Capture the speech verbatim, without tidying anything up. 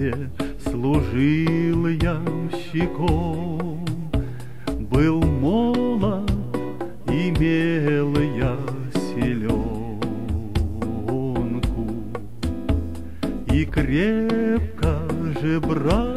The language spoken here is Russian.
тебе служил ямщиком. Был молод, имел я селенку, и крепко же брал